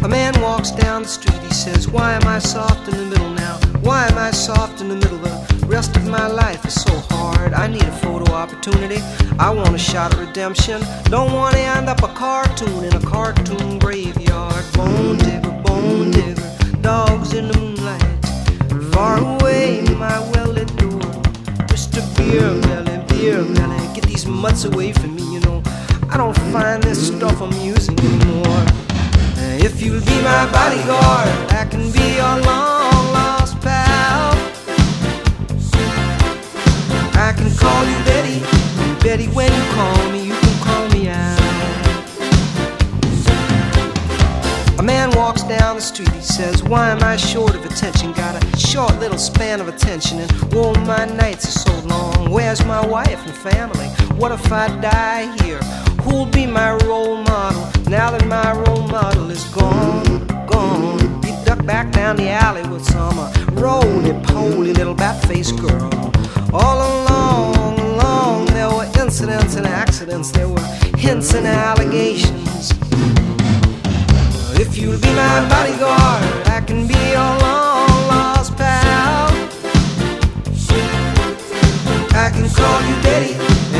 A man walks down the street, he says, why am I soft in the middle now? Why am I soft in the middle? The rest of my life is so hard. I need a photo opportunity. I want a shot of redemption. Don't want to end up a cartoon in a cartoon graveyard. Bone digger, dogs in the moonlight. Far away, my well-lit door. Mr. Beer Melly, get these mutts away from me, you know. I don't find this stuff amusing anymore. If you'll be my bodyguard, I can be your long-lost pal. I can call you Betty, and Betty, when you call me, you can call me out. A man walks down the street, he says, why am I short of attention? Got a short little span of attention, and oh, my nights are so long. Where's my wife and family? What if I die here? Who'll be my role model now that my role model is gone? He ducked back down the alley with some roly-poly little bat-faced girl. All along, there were incidents and accidents. There were hints and allegations. If you'll be my bodyguard, I can be your long-lost pal. I can call you Betty,